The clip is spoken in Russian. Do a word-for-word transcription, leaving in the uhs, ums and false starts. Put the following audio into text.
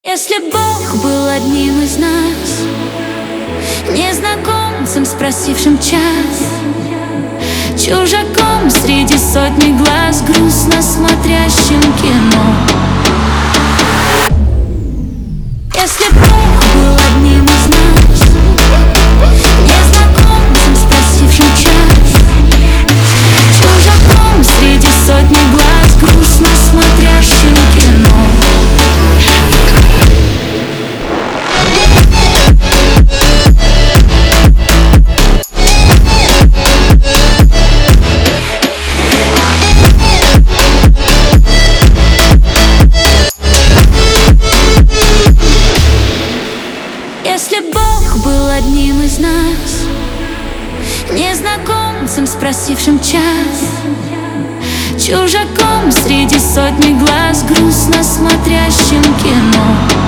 Если Бог был одним из нас, незнакомцем, спросившим час, чужаком среди сотни глаз, грустно смотрящим кино. Если Бог был одним из нас, незнакомцем, спросившим час, чужаком среди сотни глаз, грустно смотрящим кино. Если Бог был одним из нас, незнакомцем, спросившим час, чужаком среди сотни глаз, грустно смотрящим кино.